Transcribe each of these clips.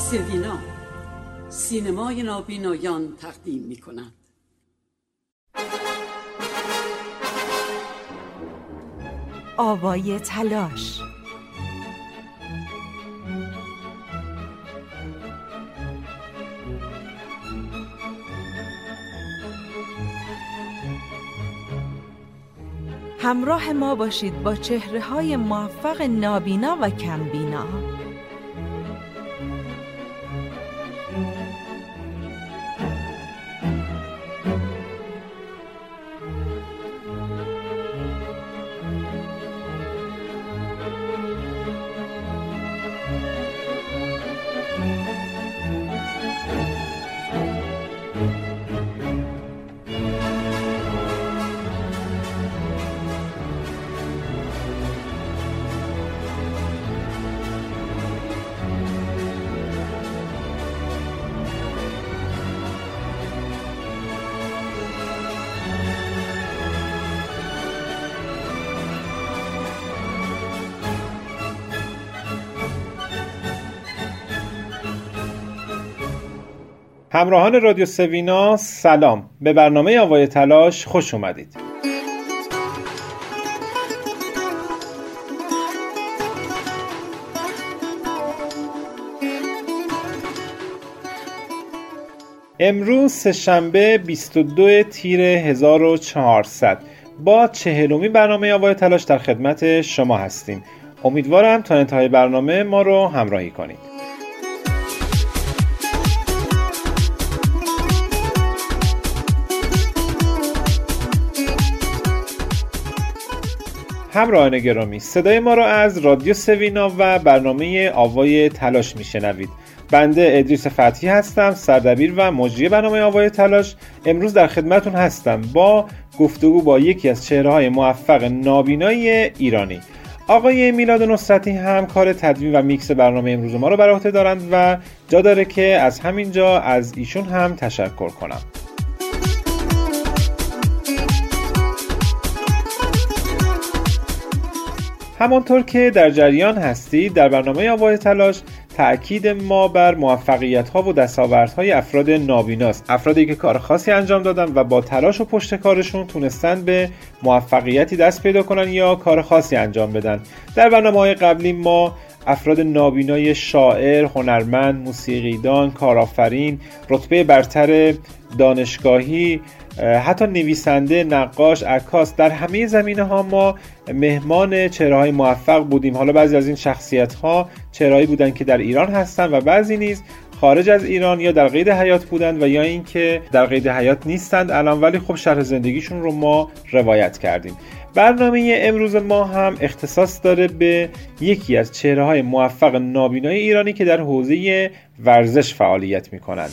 سوینا سینمای نابینایان تقدیم می کند. آوای تلاش. همراه ما باشید با چهره‌های موفق نابینا و کمبینا. همراهان رادیو سوینا سلام، به برنامه آوای تلاش خوش اومدید. امروز سه‌شنبه 22 تیر 1400 با 40مین برنامه آوای تلاش در خدمت شما هستیم. امیدوارم تا انتهای برنامه ما رو همراهی کنید. همراهان گرامی، صدای ما را از رادیو سوینا و برنامه آوای تلاش میشنوید. بنده ادریس فتحی هستم، سردبیر و مجری برنامه آوای تلاش. امروز در خدمتون هستم با گفتگو با یکی از چهره‌های موفق نابینای ایرانی. آقای میلاد نصرتی هم کار تدوین و میکس برنامه امروز ما رو بر عهده دارند و جا داره که از همینجا از ایشون هم تشکر کنم. همانطور که در جریان هستید، در برنامه آوای تلاش تأکید ما بر موفقیت‌ها و دستاوردهای افراد نابیناست. افرادی که کار خاصی انجام دادن و با تلاش و پشت کارشون تونستن به موفقیتی دست پیدا کنن یا کار خاصی انجام بدن. در برنامه‌های قبلی ما افراد نابینای شاعر، هنرمند، موسیقیدان، کارآفرین، رتبه برتر دانشگاهی، حتی نویسنده، نقاش، عکاس، در همه زمینه‌ها ما مهمان چهره‌های موفق بودیم. حالا بعضی از این شخصیت‌ها چهره‌ای بودن که در ایران هستن و بعضی نیز خارج از ایران یا در قید حیات بودن و یا اینکه در قید حیات نیستند الان، ولی خب شرح زندگیشون رو ما روایت کردیم. برنامه امروز ما هم اختصاص داره به یکی از چهره‌های موفق نابینای ایرانی که در حوزه ورزش فعالیت می‌کنند.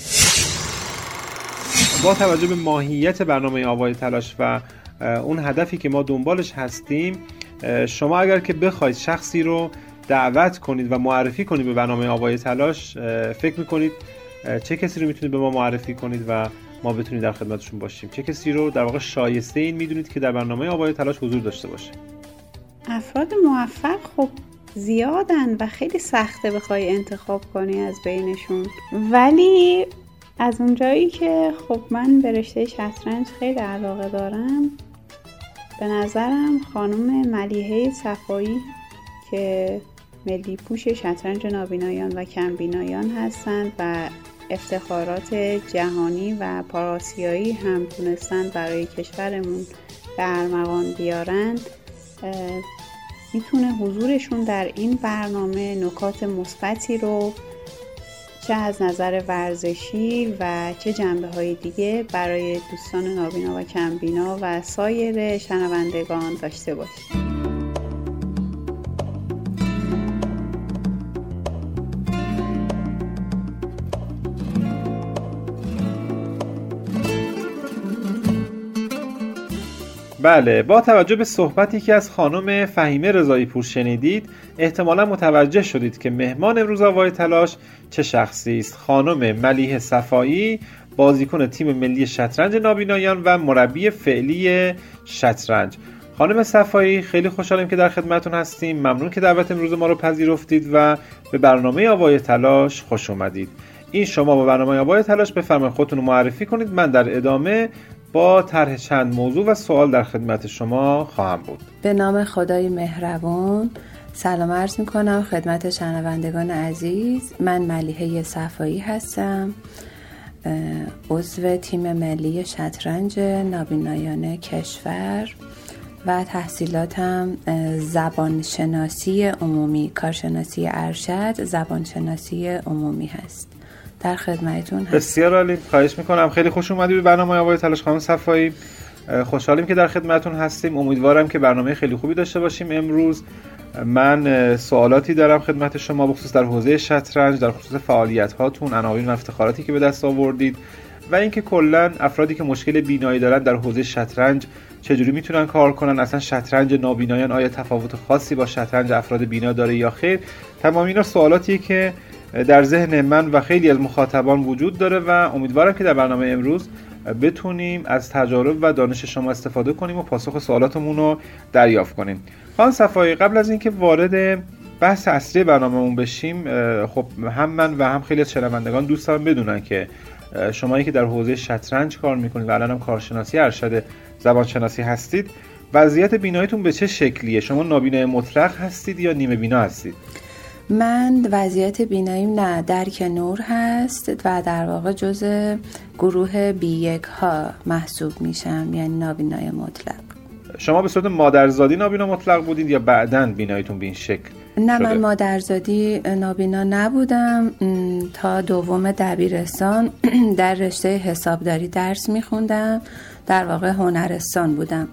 با توجه به ماهیت برنامه آوای تلاش و اون هدفی که ما دنبالش هستیم، شما اگر که بخواید شخصی رو دعوت کنید و معرفی کنید به برنامه آوای تلاش، فکر میکنید چه کسی رو میتونید به ما معرفی کنید و ما بتونید در خدمتشون باشیم؟ چه کسی رو در واقع شایسته این میدونید که در برنامه آوای تلاش حضور داشته باشه؟ افراد موفق خب زیادن و خیلی سخته بخوای انتخاب کنی از بینشون، ولی از اونجایی که خب من به رشته شطرنج خیلی علاقه دارم، به نظرم خانم ملیحه صفایی که ملی پوش شطرنج نابینایان و کمبینایان هستند و افتخارات جهانی و پاراسیایی هم تونستند برای کشورمون به ارمغان بیارند، میتونه حضورشون در این برنامه نکات مثبتی رو چه از نظر ورزشی و چه جنبه‌های دیگه برای دوستان نابینا و کمبینا و سایر شنوندگان داشته باشه. بله، با توجه به صحبتی که از خانم فهیمه رضایی پور شنیدید، احتمالا متوجه شدید که مهمان امروز آوای تلاش چه شخصی است. خانم ملیحه صفایی، بازیکن تیم ملی شطرنج نابینایان و مربی فعلی شطرنج. خانم صفایی، خیلی خوشحالیم که در خدمتتون هستیم. ممنون که دعوت امروز ما رو پذیرفتید و به برنامه آوای تلاش خوش اومدید. این شما با برنامه آوای تلاش بفرمایید خودتون رو معرفی کنید. من در ادامه با طرح چند موضوع و سوال در خدمت شما خواهم بود. به نام خدای مهربون سلام عرض میکنم خدمت شنوندگان عزیز. من ملیحه صفایی هستم، عضو تیم ملی شطرنج نابینایان کشور و تحصیلاتم زبانشناسی عمومی، کارشناسی ارشد، زبانشناسی عمومی هست. در خدمتتون هستم. بسیار عالی، خواهش میکنم. خیلی خوش اومدید به برنامه آوای تلاش خانم صفایی. خوشحالیم که در خدمتتون هستیم. امیدوارم که برنامه خیلی خوبی داشته باشیم امروز. من سوالاتی دارم خدمت شما بخصوص در حوزه شطرنج، در خصوص فعالیت هاتون، عناوین و افتخاراتی که به دست آوردید و اینکه کلا افرادی که مشکل بینایی دارن در حوزه شطرنج چجوری میتونن کار کنن، اصلا شطرنج نابینایان آیا تفاوت خاصی با شطرنج افراد بینا داره یا خیر. تمام اینا سوالاتیه که در ذهن من و خیلی از مخاطبان وجود داره و امیدوارم که در برنامه امروز بتونیم از تجارب و دانش شما استفاده کنیم و پاسخ سوالاتمون رو دریافت کنیم. خانم صفایی، قبل از اینکه وارد بحث اصلی برنامه‌مون بشیم، خب هم من و هم خیلی از شنوندگان دوست دارم بدونن که شمایی که در حوزه شطرنج کار میکنید و الان هم کارشناسی ارشد زبانشناسی هستید، وضعیت بیناییتون به چه شکلیه؟ شما نابینای مطلق هستید یا نیمه بینا هستید؟ من وضعیت بیناییم نه درک نور هست و در واقع جزء گروه B1 ها محسوب میشم، یعنی نابینای مطلق. شما به صورت مادرزادی نابینا مطلق بودید یا بعداً بیناییتون به این شکل نه شده؟ من مادرزادی نابینا نبودم. تا دوم دبیرستان در رشته حسابداری درس میخوندم، در واقع هنرستان بودم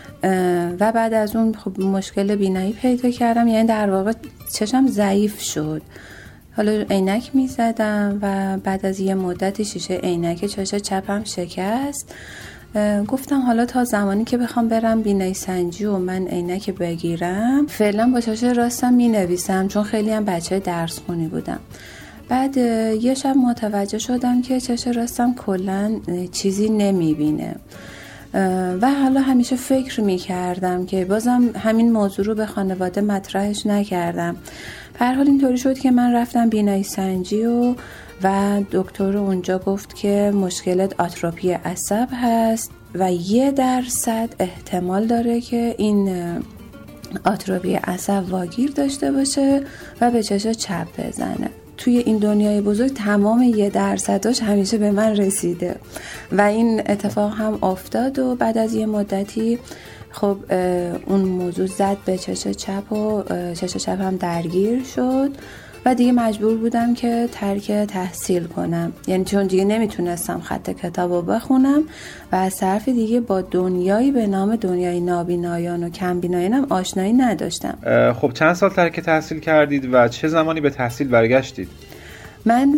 و بعد از اون خب مشکل بینایی پیدا کردم، یعنی در واقع چشم ضعیف شد. حالا عینک میزدم و بعد از یه مدتی شیشه عینک چشم چپم شکست. گفتم حالا تا زمانی که بخوام برم بینایی سنجی و من عینک بگیرم فعلا با چشم راستم مینویسم، چون خیلی هم بچه درس خونی بودم. بعد یه شب متوجه شدم که چشم راستم کلا چیزی نمیبینه و حالا همیشه فکر میکردم که بازم همین موضوع رو به خانواده مطرحش نکردم. به هر حال اینطوری شد که من رفتم بینایی سنجی و دکتر اونجا گفت که مشکلت آتروپی عصب هست و 1% احتمال داره که این آتروپی عصب واگیر داشته باشه و به چشم چپ بزنه. توی این دنیای بزرگ تمام 1% همیشه به من رسیده و این اتفاق هم افتاد و بعد از یه مدتی خب اون موضوع زد به چشم چپ و چشم چپ هم درگیر شد و دیگه مجبور بودم که ترک تحصیل کنم، یعنی چون دیگه نمیتونستم خط کتابو بخونم و از طرف دیگه با دنیایی به نام دنیای نابینایان و کمبینایانم آشنایی نداشتم. خب چند سال ترک تحصیل کردید و چه زمانی به تحصیل برگشتید؟ من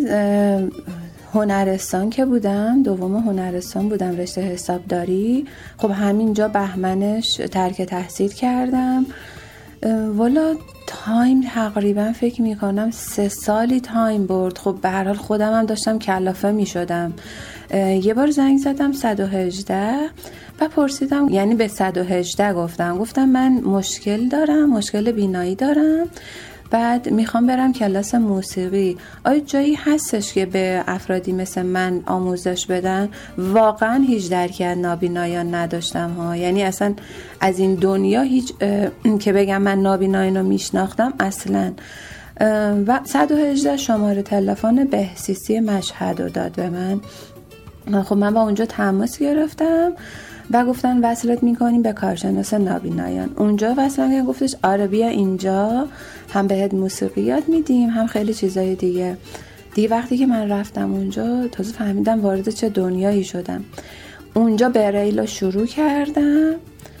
هنرستان که بودم، دوم هنرستان بودم، رشته حسابداری. خب همینجا بهمنش ترک تحصیل کردم. والا تایم تقریبا فکر میکنم 3 سالی تایم برد. خب به هر حال خودم هم داشتم کلافه میشدم. یه بار زنگ زدم 118 و پرسیدم، یعنی به 118 گفتم من مشکل دارم، مشکل بینایی دارم، بعد میخوام برم کلاس موسیقی، آیا جایی هستش که به افرادی مثل من آموزش بدن؟ واقعا هیچ درکی از نابینایان نداشتم ها، یعنی اصلا از این دنیا هیچ که بگم من نابینایان رو میشناختم اصلا. و 118 شماره تلفن بهسیسی مشهد رو داد به من. خب من با اونجا تماس گرفتم و گفتن وصلت میکنیم به کارشناس نابینایان. اونجا وصلم کردن، گفتش آره بیا اینجا، هم بهت موسیقی یاد میدیم هم خیلی چیزای دیگه. وقتی که من رفتم اونجا تازه فهمیدم وارد چه دنیایی شدم. اونجا بریل شروع کردم،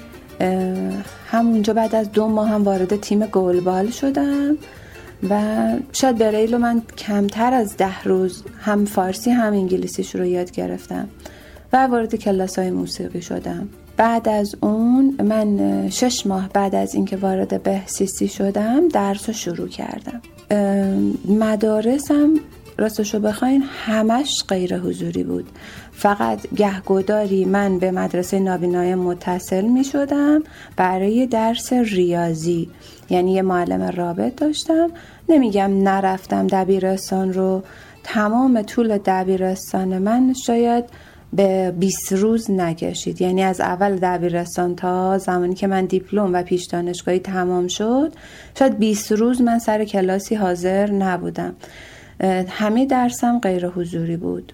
همونجا بعد از 2 ماه هم وارد تیم گلبال شدم و شاید بریل من کمتر از 10 روز هم فارسی هم انگلیسیش رو یاد گرفتم و وارد کلاس‌های موسیقی شدم. بعد از اون من 6 ماه بعد از اینکه وارد بهسیسی شدم درس رو شروع کردم. مدارسم راستشو بخواین همش غیر حضوری بود. فقط گهگداری من به مدرسه نابینای متصل می شدم برای درس ریاضی، یعنی یه معلم رابط داشتم. نمیگم نرفتم دبیرستان رو، تمام طول دبیرستان من شاید به 20 روز نکشید، یعنی از اول دبیرستان تا زمانی که من دیپلم و پیش دانشگاهی تمام شد شاید 20 روز من سر کلاسی حاضر نبودم. همه درسم غیر حضوری بود.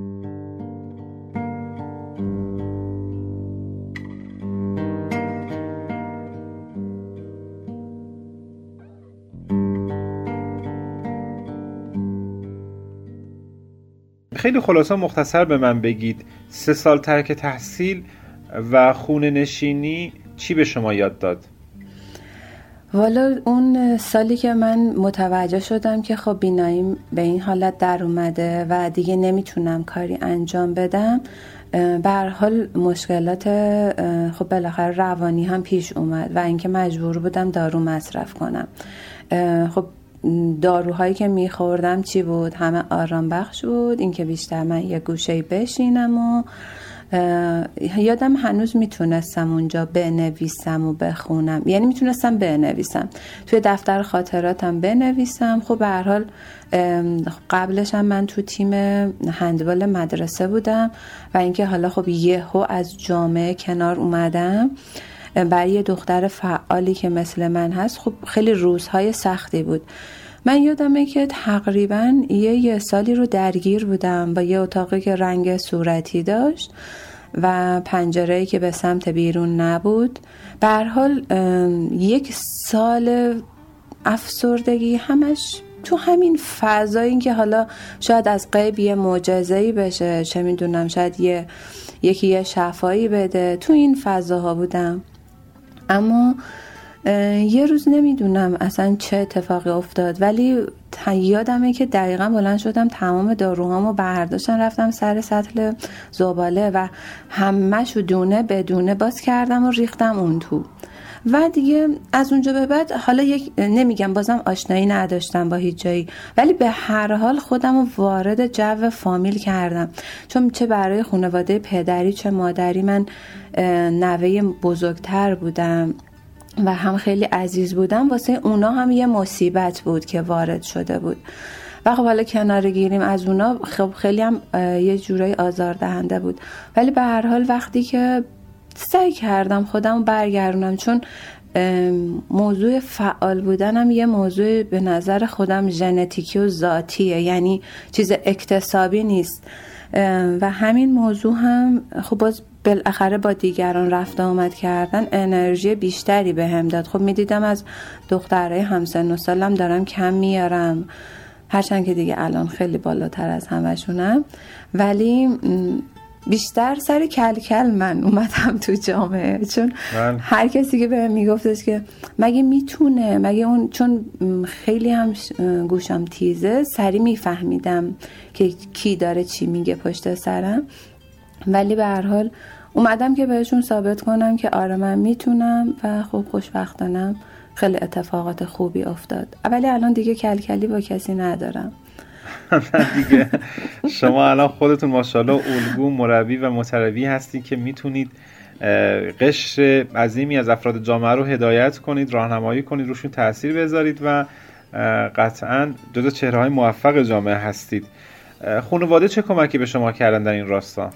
خیلی خلاصه مختصر به من بگید 3 سال ترک تحصیل و خونه نشینی چی به شما یاد داد؟ والا اون سالی که من متوجه شدم که خب بیناییم به این حالت در اومده و دیگه نمیتونم کاری انجام بدم، به هر حال مشکلات خب بالاخره روانی هم پیش اومد و اینکه مجبور بودم دارو مصرف کنم. خب داروهایی که میخوردم چی بود؟ همه آرام بخش بود، اینکه بیشتر من یه گوشه بشینم و یادم هنوز میتونستم اونجا بنویسم و بخونم، یعنی میتونستم بنویسم توی دفتر خاطراتم بنویسم. خب به هر حال قبلش هم من تو تیم هندبال مدرسه بودم و اینکه حالا خب یهو از جامعه کنار اومدم برای یه دختر فعالی که مثل من هست خب خیلی روزهای سختی بود. من یادمه که تقریبا یه سالی رو درگیر بودم با یه اتاقی که رنگ صورتی داشت و پنجره‌ای که به سمت بیرون نبود. به هر حال 1 سال افسردگی همش تو همین فضایی که حالا شاید از غیب یه معجزه‌ای بشه، چه میدونم شاید یکی یه شفایی بده، تو این فضاها بودم. اما یه روز نمیدونم اصلا چه اتفاقی افتاد، ولی یادمه که دقیقا بلند شدم تمام داروهامو برداشتم رفتم سر سطل زباله و همه‌شو دونه بدونه باز کردم و ریختم اون تو. و دیگه از اونجا به بعد حالا نمیگم بازم آشنایی نداشتم با هیچ جایی، ولی به هر حال خودم رو وارد جو فامیل کردم، چون چه برای خانواده پدری چه مادری من نوه بزرگتر بودم و هم خیلی عزیز بودم. واسه اونا هم یه مصیبت بود که وارد شده بود و خب حالا کنار گیریم از اونا خب خیلی هم یه جورایی آزاردهنده بود. ولی به هر حال وقتی که سعی کردم خودم برگردونم، چون موضوع فعال بودنم یه موضوع به نظر خودم ژنتیکی و ذاتیه، یعنی چیز اکتسابی نیست و همین موضوع هم خب باز بالاخره با دیگران رفت آمد کردن انرژی بیشتری بهم داد. خب میدیدم از دخترای همسن و سالم دارم کم میارم، هرچند که دیگه الان خیلی بالاتر از همشونم، ولی بیشتر سر کلکل من اومدم تو جامعه، چون هر کسی که بهم میگفتش که مگه میتونه، مگه اون، چون خیلی هم گوشم تیزه سری میفهمیدم که کی داره چی میگه پشت سرم. ولی به هر حال اومدم که بهشون ثابت کنم که آره من میتونم و خب خوشبختانم خیلی اتفاقات خوبی افتاد. ولی الان دیگه کلکلی با کسی ندارم. دیگه شما الان خودتون ماشاءالله الگو مربی و متربی هستید که میتونید قشر عظیمی از افراد جامعه رو هدایت کنید، راهنمایی کنید، روشون تأثیر بذارید و قطعاً جزو چهره‌های موفق جامعه هستید. خانواده چه کمکی به شما کردن در این راستا؟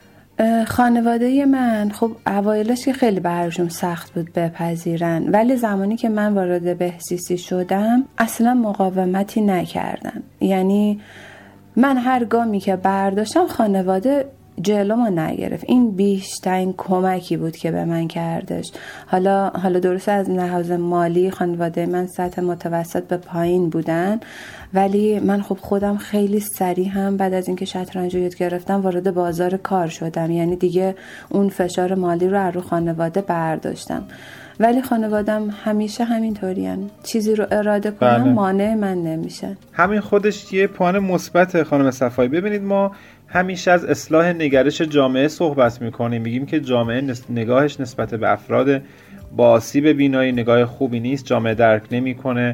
خانواده من خب اوایلش که خیلی براشون سخت بود بپذیرن، ولی زمانی که من وارد بهزیستی شدم اصلا مقاومتی نکردن. یعنی من هر گامی که برداشتم خانواده جلومو نگرفت. این بیشترین کمکی بود که به من کردش. حالا درست از لحاظ مالی خانواده من سطح متوسط به پایین بودن، ولی من خب خودم خیلی سریع هم بعد از اینکه شطرنج یاد گرفتم وارد بازار کار شدم، یعنی دیگه اون فشار مالی رو از رو خانواده برداشتم. ولی خانوادم همیشه همینطورین، چیزی رو اراده کنم مانع من نمیشن. همین خودش یه پوان مثبت خانم صفایی. ببینید ما همیشه از اصلاح نگرش جامعه صحبت میکنیم، میگیم که جامعه نگاهش نسبت به افراد با آسیب بینایی نگاه خوبی نیست، جامعه درک نمیکنه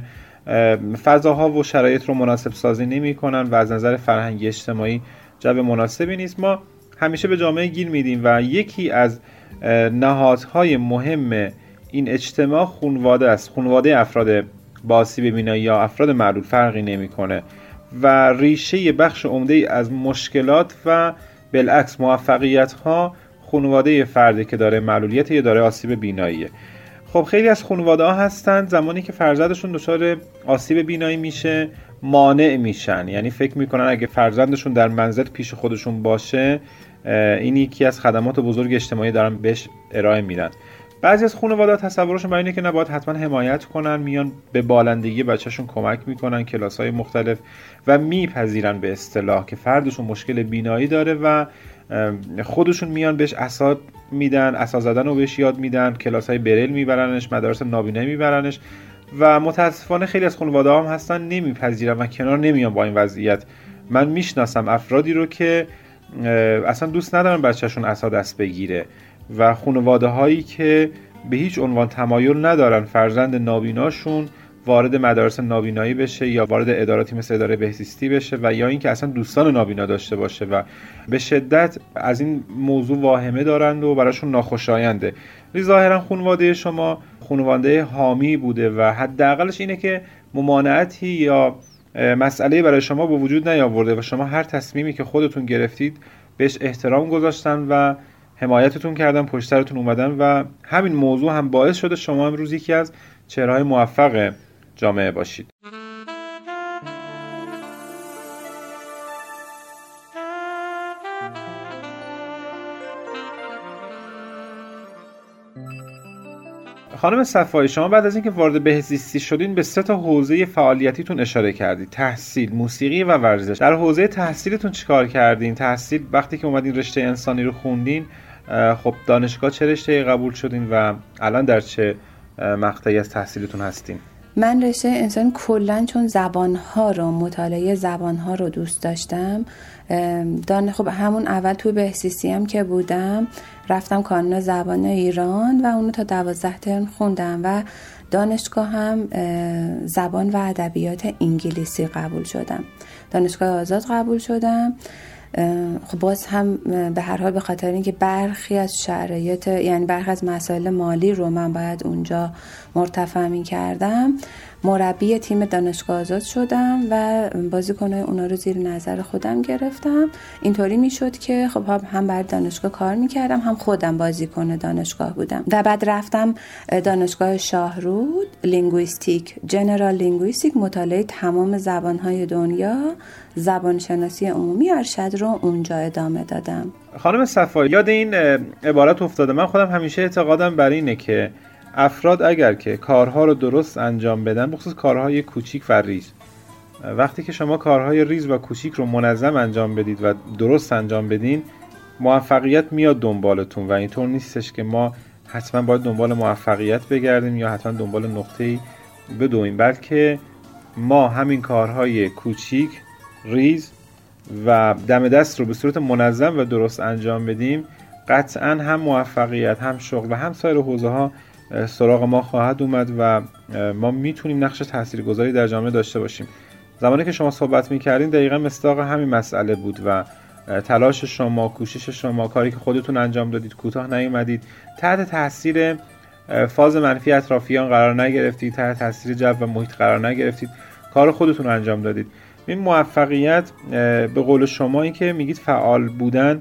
فضاها و شرایط رو مناسب سازی نمی‌کنن و از نظر فرهنگی اجتماعی جو مناسبی نیست. ما همیشه به جامعه گیر میدیم و یکی از نهادهای مهم این اجتماع خانواده است. خانواده افراد با آسیب بینایی یا افراد معلول فرقی نمی‌کنه و ریشه بخش عمده از مشکلات و بالعکس موفقیت‌ها خانواده فردی که داره معلولیت یا داره آسیب بیناییه. خب خیلی از خانواده‌ها هستن زمانی که فرزندشون دچار آسیب بینایی میشه مانع میشن، یعنی فکر میکنن اگه فرزندشون در منزل پیش خودشون باشه این یکی از خدمات بزرگ اجتماعی دارن بهش ارائه میدن. بعضی از خانواده‌ها تصورشون بر اینه که نباید حتما حمایت کنن، میان به بالندگی بچه‌شون کمک میکنن، کلاس‌های مختلف و میپذیرن به اصطلاح که فردشون مشکل بینایی داره و خودشون میان بهش عصا میدن، عصا زدن رو بهش یاد میدن، کلاس‌های بریل میبرنش، مدارس نابینایی میبرنش و متاسفانه خیلی از خانواده‌ها هم هستن نمیپذیرن و کنار نمیان با این وضعیت. من میشناسم افرادی رو که اصلا دوست ندارن بچه‌شون عصا دست بگیره و خانواده‌هایی که به هیچ عنوان تمایل ندارن فرزند نابیناشون وارد مدارس نابینایی بشه یا وارد اداراتی مثل اداره بهزیستی بشه و یا اینکه اصلا دوستان نابینا داشته باشه و به شدت از این موضوع واهمه دارند و براشون ناخوشاینده. ظاهرا خانواده شما خانواده حامی بوده و حداقلش اینه که ممانعتی یا مسئله برای شما به وجود نیاورده و شما هر تصمیمی که خودتون گرفتید بهش احترام گذاشتن و حمایتتون کردن، پشت سرتون اومدن و همین موضوع هم باعث شده شما امروز یکی از چهره‌های موفق جامعه باشید. خانم صفایی، شما بعد از اینکه وارد بهزیستی شدین به 3 حوزه فعالیتیتون اشاره کردید: تحصیل، موسیقی و ورزش. در حوزه تحصیلتون چیکار کردین؟ تحصیل وقتی که اومدین رشته انسانی رو خوندین، خب دانشگاه چه رشته قبول شدین و الان در چه مقطعی از تحصیلتون هستین؟ من رشته انسان کلاً چون زبانها رو مطالعه زبانها رو دوست داشتم، خب همون اول توی بهزیستی هم که بودم رفتم کانون زبان ایران و اونو تا 12 ترم خوندم و دانشگاه هم زبان و ادبیات انگلیسی قبول شدم، دانشگاه آزاد قبول شدم. خب باز هم به هر حال به خاطر اینکه برخی از شرایط یعنی برخی از مسائل مالی رو من باید اونجا مرتفع می‌کردم، مربی تیم دانشگاه آزاد شدم و بازیکن‌های اونا رو زیر نظر خودم گرفتم. اینطوری میشد که خب هم برای دانشگاه کار میکردم هم خودم بازیکن دانشگاه بودم و بعد رفتم دانشگاه شاهرود لینگویستیک، جنرال لینگویستیک، مطالعه تمام زبان‌های دنیا، زبانشناسی عمومی ارشد رو اونجا ادامه دادم. خانم صفایی، یاد این عبارت افتاده. من خودم همیشه اعتقادم بر اینه که افراد اگر که کارها رو درست انجام بدن، بخصوص کارهای کوچیک و ریز، وقتی که شما کارهای ریز و کوچیک رو منظم انجام بدید و درست انجام بدین، موفقیت میاد دنبالتون و اینطور نیستش که ما حتما باید دنبال موفقیت بگردیم یا حتما دنبال نقطه‌ای بدویم، بلکه ما همین کارهای کوچیک، ریز و دم دست رو به صورت منظم و درست انجام بدیم، قطعاً هم موفقیت، هم شغل و هم سایر حوزه‌ها سراغ ما خواهد اومد و ما میتونیم نقش تاثیرگذاری در جامعه داشته باشیم. زمانی که شما صحبت میکردین دقیقاً مصداق همین مسئله بود و تلاش شما، کوشش شما، کاری که خودتون انجام دادید، کوتاه نیومدید، تحت تاثیر فاز منفی اطرافیان قرار نگرفتید، تحت تاثیر جو و محیط قرار نگرفتید، کار خودتون رو انجام دادید. این موفقیت به قول شما این که میگید فعال بودن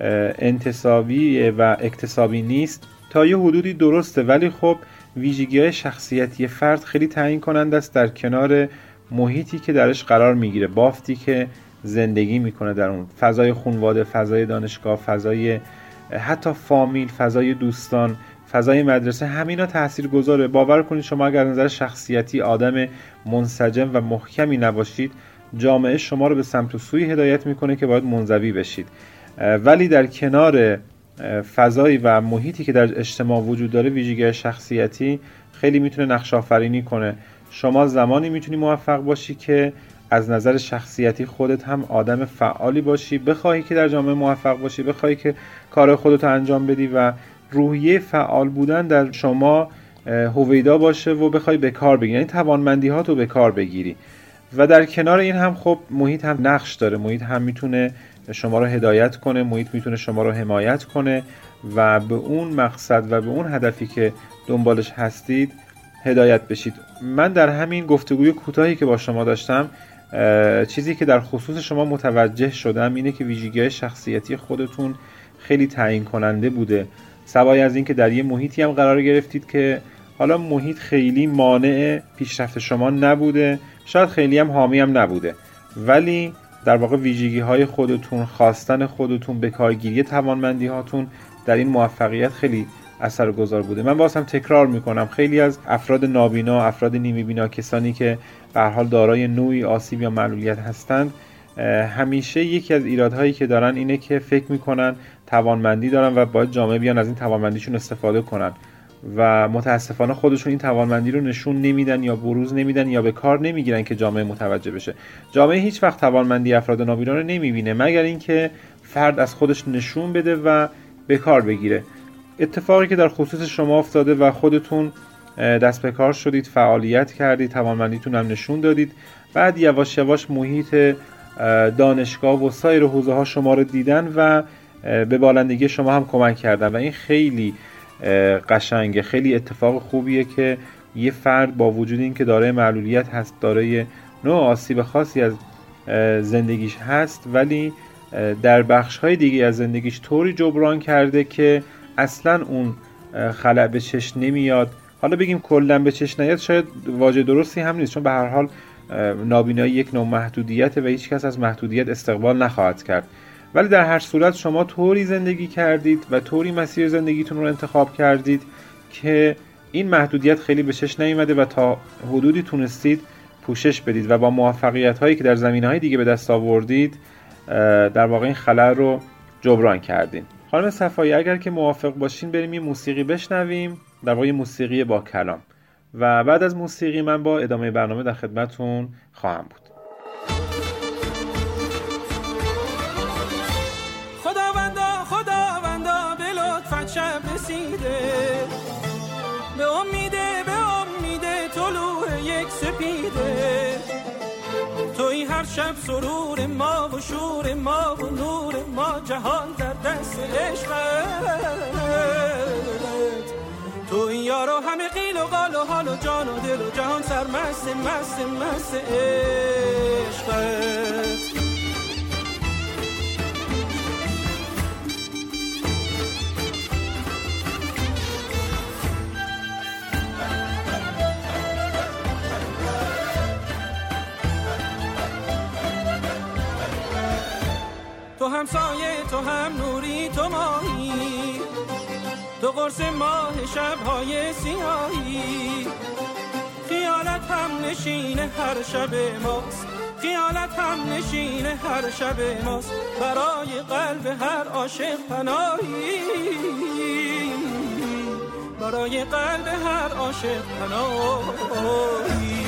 انتصابی و اکتسابی نیست، تا یه حدودی درسته، ولی خب ویژگی‌های شخصیتی فرد خیلی تعیین کننده است در کنار محیطی که درش قرار میگیره، بافتی که زندگی میکنه در اون، فضای خانواده، فضای دانشگاه، فضای حتی فامیل، فضای دوستان، فضای مدرسه، همینا تاثیرگذاره. باور کنید شما اگر نظر شخصیتی آدم منسجم و محکمی نباشید، جامعه شما رو به سمت و سوی هدایت میکنه که باید منزوی بشید، ولی در کنار فضایی و محیطی که در اجتماع وجود داره، ویژگی شخصیتی خیلی میتونه نقش آفرینی کنه. شما زمانی میتونی موفق باشی که از نظر شخصیتی خودت هم آدم فعالی باشی، بخواهی که در جامعه موفق باشی، بخواهی که کار خودت انجام بدی و روحیه فعال بودن در شما هویدا باشه و بخوای به کار بگیری، یعنی توانمندی‌هاتو به کار بگیری. و در کنار این هم خب محیط هم نقش داره، محیط هم میتونه شما رو هدایت کنه، محیط میتونه شما رو حمایت کنه و به اون مقصد و به اون هدفی که دنبالش هستید هدایت بشید. من در همین گفتگوی کوتاهی که با شما داشتم چیزی که در خصوص شما متوجه شدم اینه که ویژگی‌های شخصیتی خودتون خیلی تعیین کننده بوده، سوای از این که در یه محیطی هم قرار گرفتید که حالا محیط خیلی مانع پیشرفت شما نبوده، شاید خیلی هم حامی هم نبوده، ولی در واقع ویژگی‌های خودتون، خواستن خودتون، به کارگیری توانمندی‌هاتون در این موفقیت خیلی اثرگذار بوده. من واسم تکرار میکنم خیلی از افراد نابینا، افراد نیمه بینا، کسانی که به هر حال دارای نوعی آسیب یا معلولیت هستند، همیشه یکی از ایرادهایی که دارن اینه که فکر میکنن توانمندی دارن و باید جامعه بیان از این توانمندیشون استفاده کنن و متاسفانه خودشون این توانمندی رو نشون نمیدن یا بروز نمیدن یا به کار نمیگیرن که جامعه متوجه بشه. جامعه هیچ وقت توانمندی افراد نابینا رو نمیبینه مگر اینکه فرد از خودش نشون بده و به کار بگیره. اتفاقی که در خصوص شما افتاده و خودتون دست به کار شدید، فعالیت کردید، توانمندیتون هم نشون دادید، بعد یواش یواش محیط دانشگاه و سایر حوزه ها شما رو دیدن و به بالندگی شما هم کمک کردن و این خیلی قشنگه، خیلی اتفاق خوبیه که یه فرد با وجود این که دارای معلولیت هست، دارای نوع آسیب خاصی از زندگیش هست، ولی در بخش‌های دیگه از زندگیش طوری جبران کرده که اصلا اون خلأ به چشم نمیاد. حالا بگیم کلاً به چشم نیاد شاید واژه درستی هم نیست، چون به هر حال نابینایی یک نوع محدودیته و هیچ کس از محدودیت استقبال نخواهد کرد، ولی در هر صورت شما طوری زندگی کردید و طوری مسیر زندگیتون رو انتخاب کردید که این محدودیت خیلی به چشم نیامده و تا حدودی تونستید پوشش بدید و با موفقیت هایی که در زمینه‌های دیگه به دست آوردید در واقع این خلأ رو جبران کردین. خانم صفایی اگر که موافق باشین بریم یه موسیقی بشنویم، در واقع موسیقی با کلام، و بعد از موسیقی من با ادامه برنامه در خدمتتون خواهم بود. خداوندا به لطفت شب رسیده، به امید طلوع یک سپیده، توی هر شب سرور ما و شور ما و نور ما، جهان در دست عشقت، توی یارو همه قیل و قال و حال و جان و دل و جهان سرمست مست مست عشقت. تو هم سایه، تو هم نوری، تو ماهی، تو قرص ماه شب‌های سیاهی، خیالت هم نشین هر شب ماست، خیالت هم نشین هر شب ماست، برای قلب هر عاشق پناهی، برای قلب هر عاشق پناهی.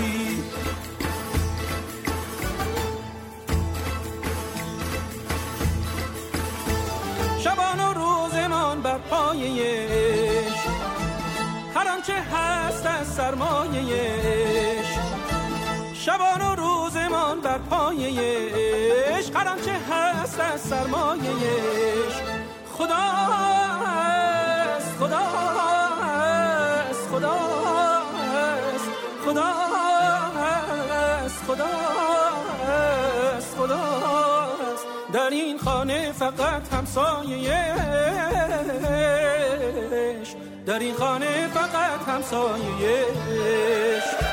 شبان و روزمان بر پایه عشق، هر آنچه هست از سرمایه عشق، شبان و روزمان بر پایه عشق، هر آنچه هست از سرمایه عشق، خدا است، خدا است، خدا است، خدا است، خدا است، خدا است، در این خانه فقط همسایه عشق، در این خانه فقط همسایه عشق.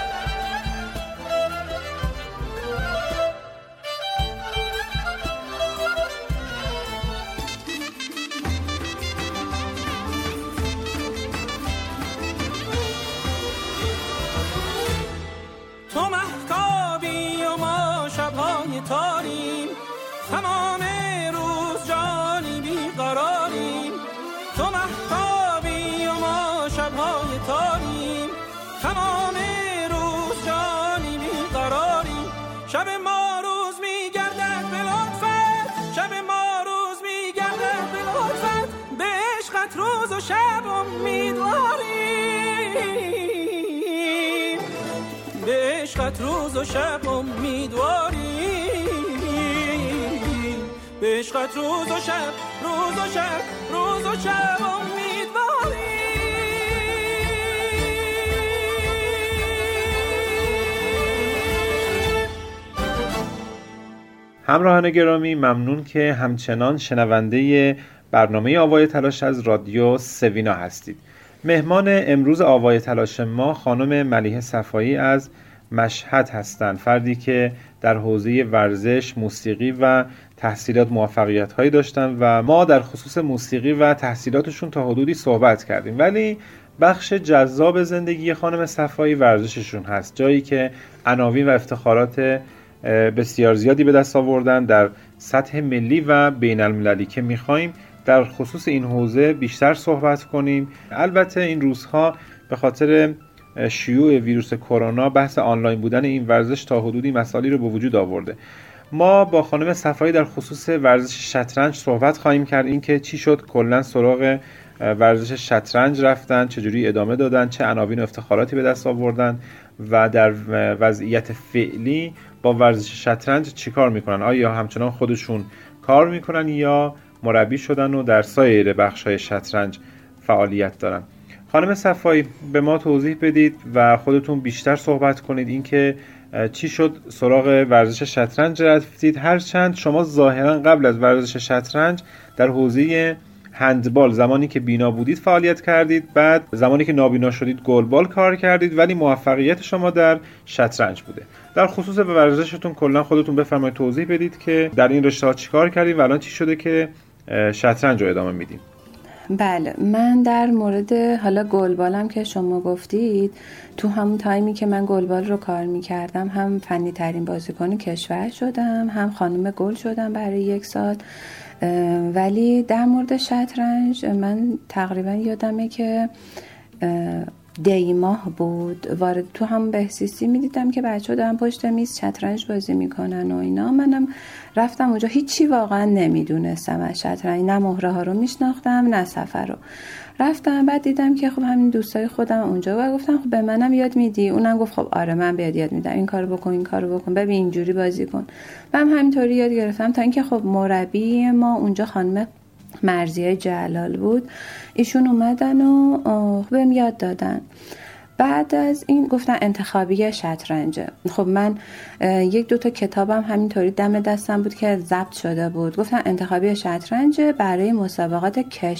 تو مهتابی و ما شب‌های تاریم، تمام روز جانی بیقراریم، تو مهتابی و ما شب‌های تاریم، تمام روز جانی بیقراریم، شب ما روز می‌گردد به لطفت، شب ما روز می‌گردد به لطفت، به عشقت روز و شب امیدواریم، عشقت روز و شب امیدواری، به عشقت روز و شب، روز و شب، روز و شب امیدواری. همراهان گرامی، ممنون که همچنان شنونده برنامه آوای تلاش از رادیو سوینا هستید. مهمان امروز آوای تلاش ما خانم ملیحه صفایی از مشهد هستند، فردی که در حوزه ورزش، موسیقی و تحصیلات موفقیت‌هایی داشتن و ما در خصوص موسیقی و تحصیلاتشون تا حدودی صحبت کردیم، ولی بخش جذاب زندگی خانم صفایی ورزششون هست، جایی که عناوین و افتخارات بسیار زیادی به دست آوردن در سطح ملی و بین المللی که می‌خوایم در خصوص این حوزه بیشتر صحبت کنیم. البته این روزها به خاطر شیوع ویروس کرونا بحث آنلاین بودن این ورزش تا حدودی مسائلی رو به وجود آورده. ما با خانم صفایی در خصوص ورزش شطرنج صحبت خواهیم کرد، این که چی شد کلاً سراغ ورزش شطرنج رفتن، چجوری ادامه دادن، چه عناوین و افتخاراتی به دست آوردن و در وضعیت فعلی با ورزش شطرنج چیکار میکنن، آیا همچنان خودشون کار میکنن یا مربی شدن و در سایر بخش‌های شطرنج فعالیت دارن. خانم صفایی به ما توضیح بدید و خودتون بیشتر صحبت کنید، اینکه چی شد سراغ ورزش شطرنج رفتید، هرچند شما ظاهرا قبل از ورزش شطرنج در حوزه هندبال زمانی که بینا بودید فعالیت کردید، بعد زمانی که نابینا شدید گلبال کار کردید، ولی موفقیت شما در شطرنج بوده. در خصوص ورزشتون کلا خودتون بفرمایید توضیح بدید که در این رشته چیکار کردید و الان چی شده که شطرنج رو ادامه میدید. بله، من در مورد حالا گلبالم که شما گفتید، تو همون تایمی که من گلبال رو کار میکردم هم فنی ترین بازیکن کشور شدم، هم خانم گل شدم برای 1 سال. ولی در مورد شطرنج من تقریبا یادمه که دی ماه بود وارد تو هم بهسیسی میدیدم که بچه‌ها دارن پشت میز شطرنج بازی میکنن و اینا. منم رفتم اونجا، هیچی واقعا نمیدونستم از شطرنج، نه مهره ها رو میشناختم نه سفر رو. رفتم بعد دیدم که خب همین دوستای خودم اونجا و گفتم خب به منم یاد میدی؟ اونم گفت خب آره من بهت یاد میدم، این کارو بکن این کارو بکن، ببین اینجوری بازی کن. من همینطوری یاد گرفتم تا اینکه خب مربی ما اونجا خانم مرضیه جلال بود، ایشون اومدن و بهم یاد دادن. بعد از این گفتن انتخابی شطرنجه. خب من 1-2 تا کتابم همینطوری دم دستم بود که ضبط شده بود، گفتن انتخابی شطرنجه برای مسابقات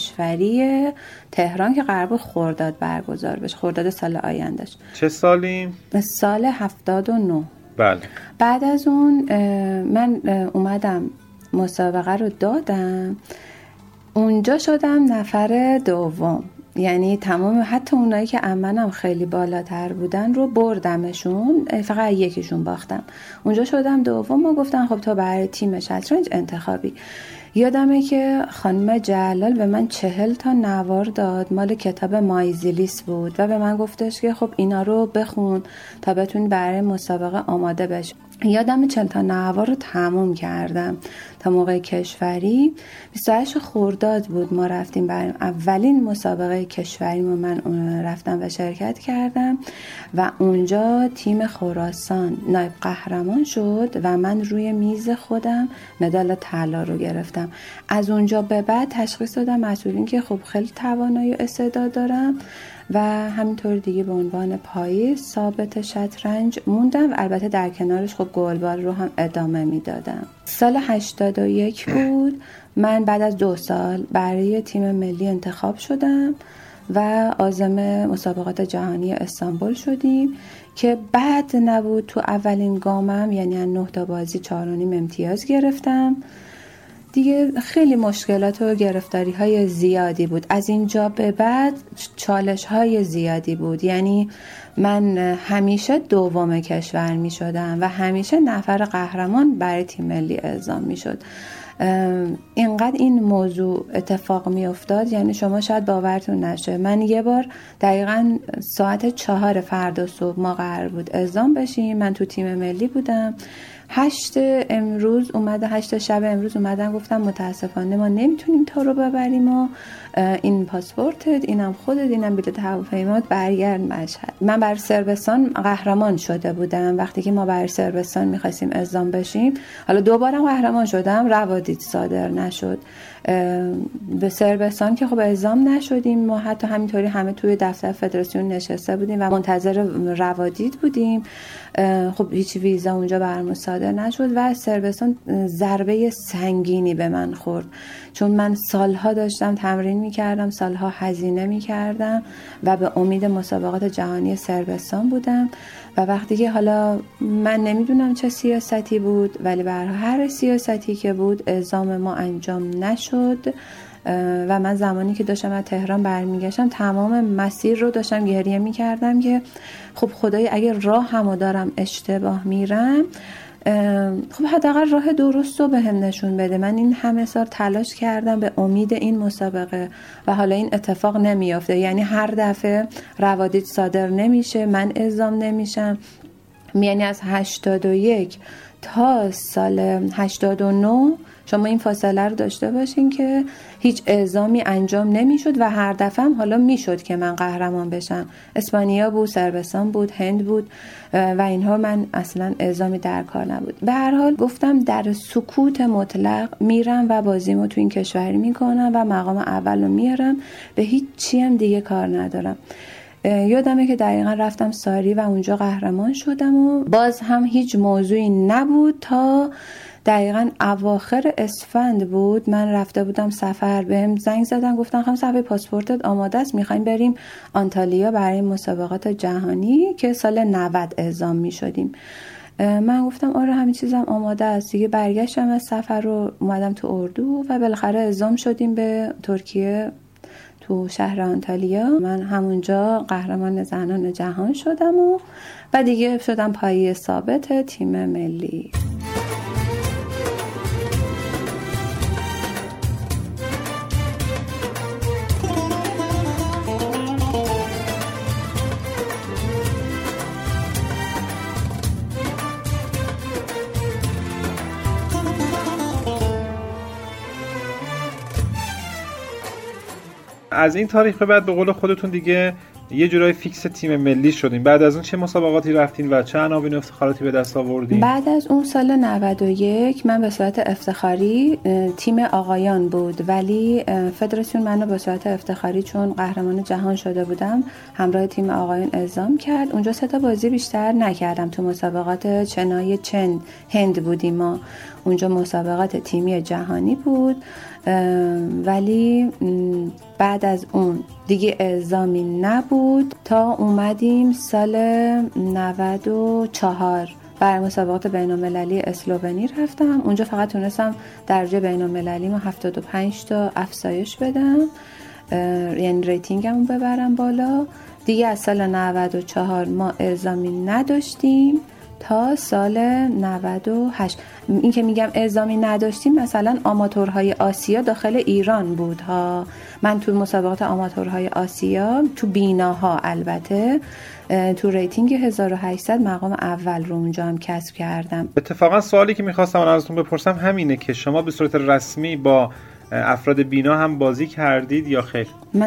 کشوری تهران که قرار بود خرداد برگزار بشه، خرداد سال آیندهش. چه سالی؟ سال 79. بله. بعد از اون من اومدم مسابقه رو دادم، اونجا شدم نفر دوم، یعنی تمام حتی اونایی که منم خیلی بالاتر بودن رو بردمشون، فقط یکیشون باختم. اونجا شدم دوم و گفتن خب تو برای تیم شطرنج انتخابی. یادمه که خانم جلال به من 40 تا نوار داد، مال کتاب مایزیلیس بود و به من گفتش که خب اینا رو بخون تا بتونی برای مسابقه آماده بشی. یادم 40 تا نوار رو تموم کردم تا موقع کشوری. 28 خرداد بود ما رفتیم برای اولین مسابقه کشوری ما، من رفتم و شرکت کردم و اونجا تیم خراسان نایب قهرمان شد و من روی میز خودم مدال طلا رو گرفتم. از اونجا به بعد تشخیص دادم مسئولین که خب خیلی توانایی و استعداد دارم و همینطور دیگه به عنوان پایه ثابت شطرنج موندم و البته در کنارش خب گلبال رو هم ادامه میدادم. سال 81 بود، من بعد از 2 سال برای تیم ملی انتخاب شدم و عازم مسابقات جهانی استانبول شدیم که بعد نبود تو اولین گامم، یعنی 9 تا بازی 4.5 امتیاز گرفتم. دیگه خیلی مشکلات و گرفتاری های زیادی بود. از اینجا به بعد چالش های زیادی بود، یعنی من همیشه دوم کشور می شدم و همیشه نفر قهرمان برای تیم ملی اعزام می شد. اینقدر این موضوع اتفاق می افتاد، یعنی شما شاید باورتون نشه، من یه بار دقیقاً ساعت 4 فردا صبح ما قرار بود اعزام بشیم، من تو تیم ملی بودم، 8 شب امروز اومدن گفتم متاسفانه ما نمیتونیم تو رو ببریم و این پاسپورتت، اینم خودت، اینم بلیط هواپیمات، برگرد مشهد. من بر صربستان قهرمان شده بودم. وقتی که ما بر صربستان می‌خواستیم اعزام بشیم، حالا دوبارم قهرمان شدم، روادید صادر نشد. به صربستان که خب اعزام نشدیم، ما حتی همینطوری همه توی دفتر فدراسیون نشسته بودیم و منتظر روادید بودیم. خب هیچ ویزا اونجا برام صادر نشد و صربستان ضربه سنگینی به من خورد، چون من سالها داشتم تمرین میکردم، سالها هزینه میکردم و به امید مسابقات جهانی صربستان بودم و وقتی که حالا من نمیدونم چه سیاستی بود، ولی به هر سیاستی که بود اعزام ما انجام نشد و من زمانی که داشتم از تهران برمیگشتم تمام مسیر رو داشتم گریه میکردم که خب خدای اگه راه همو دارم اشتباه میرم، خب حداقل راه درست رو بهم نشون بده. من این همه سال تلاش کردم به امید این مسابقه و حالا این اتفاق نمیافته، یعنی هر دفعه روادید صادر نمیشه، من اعزام نمیشم. یعنی از 81 تا سال 89 شما این فاصله رو داشته باشین که هیچ اعزامی انجام نمیشد و هر دفعه هم حالا میشد که من قهرمان بشم. اسپانیا بود، صربستان بود، هند بود و اینها من اصلا اعزامی در کار نبود. به هر حال گفتم در سکوت مطلق میرم و بازیمو تو این کشوری میکنم و مقام اول رو میارم، به هیچ چی هم دیگه کار ندارم. یادمه که دقیقا رفتم ساری و اونجا قهرمان شدم و باز هم هیچ موضوعی نبود تا دقیقاً اواخر اسفند بود. من رفته بودم سفر، بهم زنگ زدن گفتن خانم صاحب پاسپورتت آماده است، میخوایم بریم آنتالیا برای مسابقات جهانی که سال 90 اعزام میشدیم. من گفتم آره همین چیزم آماده است دیگه. برگشتم از سفر رو اومدم تو اردو و بالاخره اعزام شدیم به ترکیه تو شهر آنتالیا. من همونجا قهرمان زنان جهان شدم و دیگه شدم پایه ثابت تیم ملی. از این تاریخ به بعد به قول خودتون دیگه یه جورای فیکس تیم ملی شدین. بعد از اون چه مسابقاتی رفتین و چه عناوین افتخاراتی به دست آوردین؟ بعد از اون سال 91 من به صورت افتخاری، تیم آقایان بود ولی فدراسیون منو به صورت افتخاری چون قهرمان جهان شده بودم همراه تیم آقایان اعزام کرد. اونجا 3 تا بازی بیشتر نکردم. تو مسابقات چنای هند بودیم ما، اونجا مسابقات تیمی جهانی بود ولی بعد از اون دیگه اعزامی نبود تا اومدیم سال 94 برای مسابقات بین‌المللی اسلوونی رفتم. اونجا فقط تونستم درجه بین‌المللی ما 75 تا افزایش بدم، یعنی ریتینگمو ببرم بالا. دیگه از سال 94 ما اعزامی نداشتیم تا سال 98. این که میگم اعزامی نداشتیم مثلا آماتورهای آسیا داخل ایران بود ها. من تو مسابقات آماتورهای آسیا تو بیناها البته تو ریتینگ 1800 مقام اول رو اونجا هم کسب کردم. اتفاقا سوالی که میخواستم ازتون بپرسم همینه که شما به صورت رسمی با افراد بینا هم بازی کردید یا خیر؟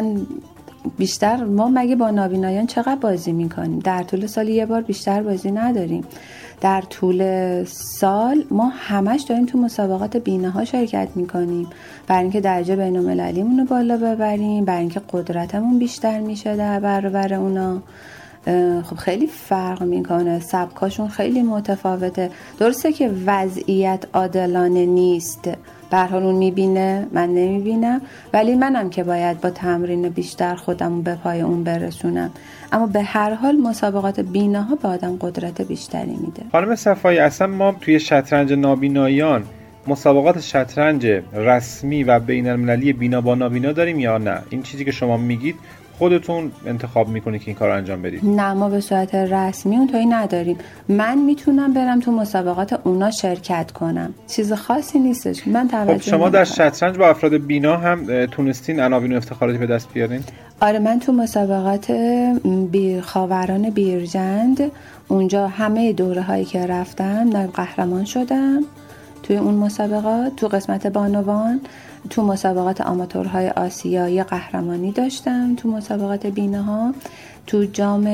ما مگه با نابینایان چقدر بازی میکنیم؟ در طول سال یه بار بیشتر بازی نداریم. در طول سال ما همش داریم تو مسابقات بیناها شرکت میکنیم برای اینکه درجه بین‌المللیمون رو بالا ببریم، برای اینکه قدرتمون بیشتر میشه در برابر اونا. خب خیلی فرق میکنه، سبکاشون خیلی متفاوته. درسته که وضعیت عادلانه نیست، به هر حال اون میبینه من نمیبینم، ولی منم که باید با تمرین بیشتر خودمو به پای اون برسونم. اما به هر حال مسابقات بیناها به آدم قدرت بیشتری میده. خانم صفایی، اصلا ما توی شطرنج نابینایان مسابقات شطرنج رسمی و بین المللی بینا با نابینا داریم یا نه؟ این چیزی که شما میگید خودتون انتخاب میکنید که این کار انجام بدید؟ نه، ما به صورت رسمی اونطوری نداریم. من میتونم برم تو مسابقات اونا شرکت کنم، چیز خاصی نیستش. من توجه شما در شطرنج با افراد بینا هم تونستین عناوین و افتخاراتی به دست بیارین؟ آره، من تو مسابقات خاوران بیرجند اونجا همه دوره هایی که رفتم نایب قهرمان شدم. توی اون مسابقات تو قسمت بانوان، تو مسابقات آماتورهای آسیایی قهرمانی داشتم، تو مسابقات بیناها، تو جام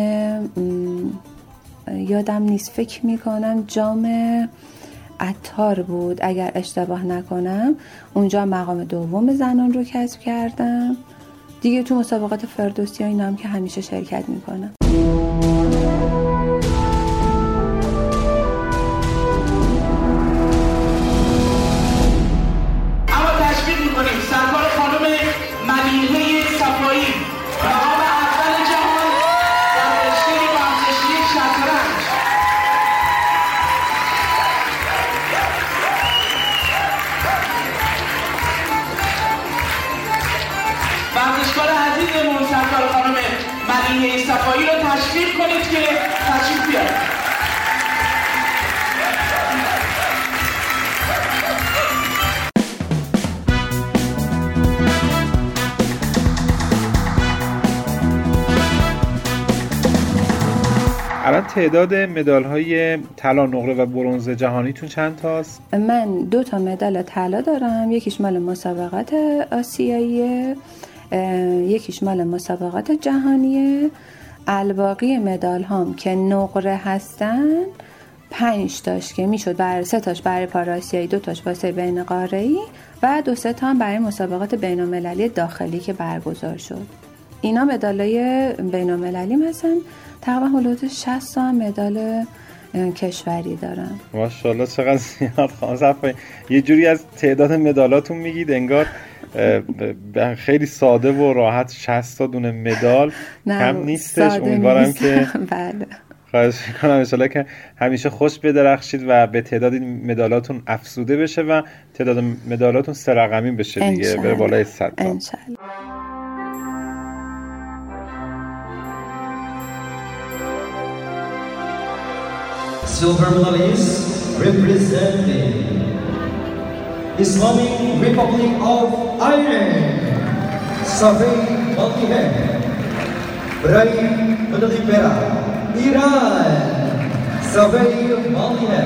یادم نیست، فکر میکنم جام عطار بود اگر اشتباه نکنم، اونجا مقام دوم زنان رو کسب کردم. دیگه تو مسابقات فردوسی و اینا هم که همیشه شرکت میکنم. سرکار خانم ملیحه صفایی مقام اول جهان در رشته ورزشی شطرنج. ورزشکار عزیزمون سرکار خانم ملیحه صفایی رو تشویق کنید که تشریف بیارید. الان تعداد مدال‌های طلا، نقره و برنز جهانیتون چند تاست؟ من 2 مدال طلا دارم، یکیش مال مسابقات آسیاییه، یکیش مال مسابقات جهانیه. الباقی مدال هم که نقره هستن 5 تاش که میشد 3 تاش برای پاراسیایی، 2 تاش واسه بین قاره‌ای و 2-3 تا هم برای مسابقات بین‌المللی داخلی که برگزار شد. اینا مدالای بین‌المللی مثلا تقریبا حدود 60 تا مدال کشوری دارن. ماشاءالله چقدر زیاد. خانم صفایی یه جوری از تعداد مدالاتون میگید انگار خیلی ساده و راحت 60 تا دونه مدال کم نیستش. امیدوارم که بله. خواهش می‌کنم ان شاءالله که همیشه خوش بدرخشید و به تعداد مدالاتون افزوده بشه و تعداد مدالاتون 3 رقمی بشه دیگه، بره بالای 100 تا. انشالله. Silver medalist representing Islamic Republic of Iran, Safai Malkihe. Beraih medali perak Iran, Safai Malkihe.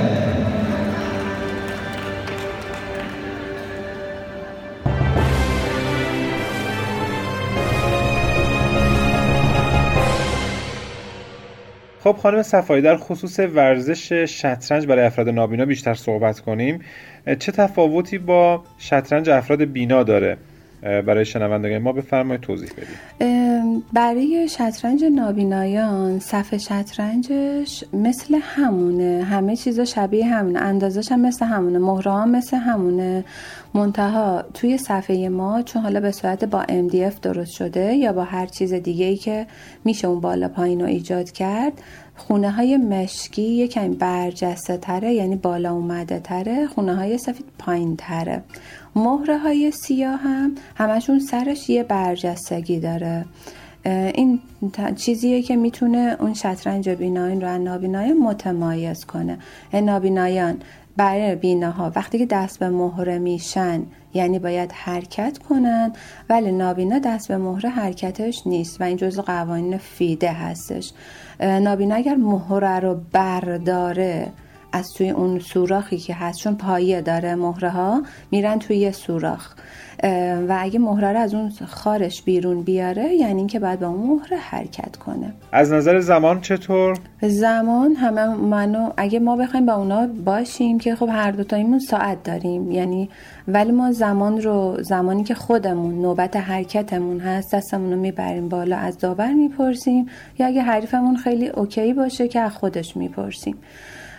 خب خانم صفایی، در خصوص ورزش شطرنج برای افراد نابینا بیشتر صحبت کنیم. چه تفاوتی با شطرنج افراد بینا داره؟ برای شنوندگان ما بفرمایید توضیح بدید. برای شطرنج نابینایان صفحه شطرنجش مثل همونه، همه چیزا شبیه همونه، اندازش هم مثل همونه، مهره ها مثل همونه، منتها توی صفحه ما چون حالا به صورت با MDF درست شده یا با هر چیز دیگه‌ای که میشه اون بالا پایین رو ایجاد کرد، خونه های مشکی یکم برجسته تره، یعنی بالا اومده تره، خونه های سفید پایین تره. مهره های سیاه هم همشون سرش یه برجستگی داره. این چیزیه که میتونه اون شطرنج بینایان رو از نابینایان متمایز کنه. نابینایان برای بیناها وقتی که دست به مهره میشن یعنی باید حرکت کنن، ولی نابینا دست به مهره حرکتش نیست و این جزء قوانین فیده هستش. نابینا اگر مهره رو برداره از توی اون سوراخی که هست، چون پایه داره مهره ها میرن توی یه سوراخ و اگه مهره رو از اون خارش بیرون بیاره یعنی این که باید با اون مهره حرکت کنه. از نظر زمان چطور؟ زمان همه اگه ما بخوایم با اونا باشیم که خب هر دوتاییمون ساعت داریم، یعنی ولی ما زمانی که خودمون نوبت حرکتمون هست دستمون رو میبریم بالا، از داور میپرسیم، یا اگه حریفمون خیلی اوکی باشه که از خودش میپرسیم.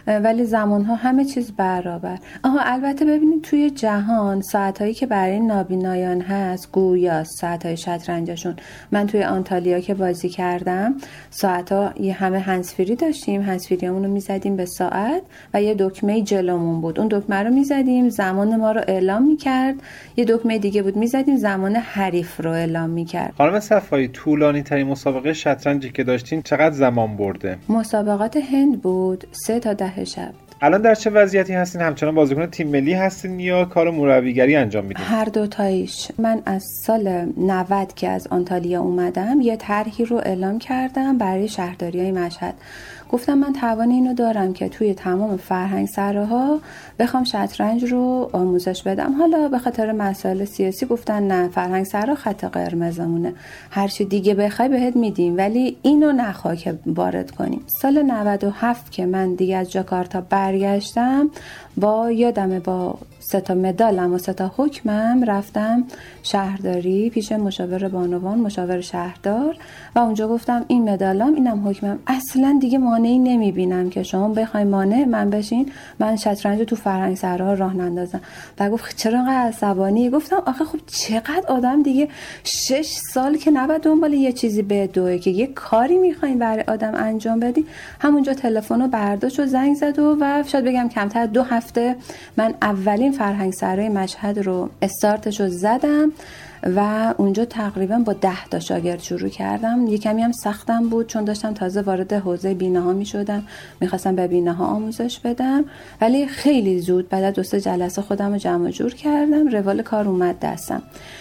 ولی زمانها همه چیز برابر. البته ببینید توی جهان ساعتایی که برای نابینایان هست گویا ساعتای شطرنجشون. من توی آنتالیا که بازی کردم ساعتا یه همه هندزفری داشتیم، هندزفریامون رو میزدیم به ساعت و یه دکمه جلومون بود، اون دکمه رو میزدیم زمان ما رو اعلام میکرد، یه دکمه دیگه بود میزدیم زمان حریف رو اعلام میکرد. خانم صفایی، طولانی ترین مسابقه شطرنجی که داشتین چقدر زمان برده؟ مسابقات هند بود 3 تا 10 شب. الان در چه وضعیتی هستین؟ همچنان بازیکن تیم ملی هستین یا کار مربیگری انجام میدین؟ هر دو تاییش. من از سال 90 که از آنتالیا اومدم یه طرحی رو اعلام کردم برای شهرداریای مشهد. گفتم من توان اینو دارم که توی تمام فرهنگ سراها بخوام شطرنج رو آموزش بدم. حالا به خاطر مسائل سیاسی گفتن نه، فرهنگ سرا خط قرمزمونه، هر چی دیگه بخوای بهت میدیم ولی اینو نخوا که وارد کنیم. سال 97 که من دیگه از جاکارتا برگشتم با یادمه با 3 تا مدالم و 3 تا حکمم رفتم شهرداری پیش مشاور بانوان، مشاور شهردار و اونجا گفتم این مدالم اینم حکمم، اصلا دیگه مانعی نمیبینم که شما بخواید مانع من بشین، من شطرنج تو فرهنگ سرا راه نندازم. و گفت چرا انقدر عصبانی؟ گفتم آخه خب چقدر آدم دیگه 6 سال که نباید دنبال یه چیزی بدوه که یه کاری میخواین برای آدم انجام بدی. همونجا تلفنو برداشت و زنگ زد و شاید بگم کمتر 2 هفته من اولین فرهنگ سرای مشهد رو استارتشو زدم و اونجا تقریبا با 10 تا شاگرد شروع کردم. یه کمی هم سختم بود چون داشتم تازه وارد حوزه بیناها می شدم، میخواستم به بیناها آموزش بدم، ولی خیلی زود بعد از 2-3 جلسه خودم رو جمع جور کردم، روال کار اومد دستم.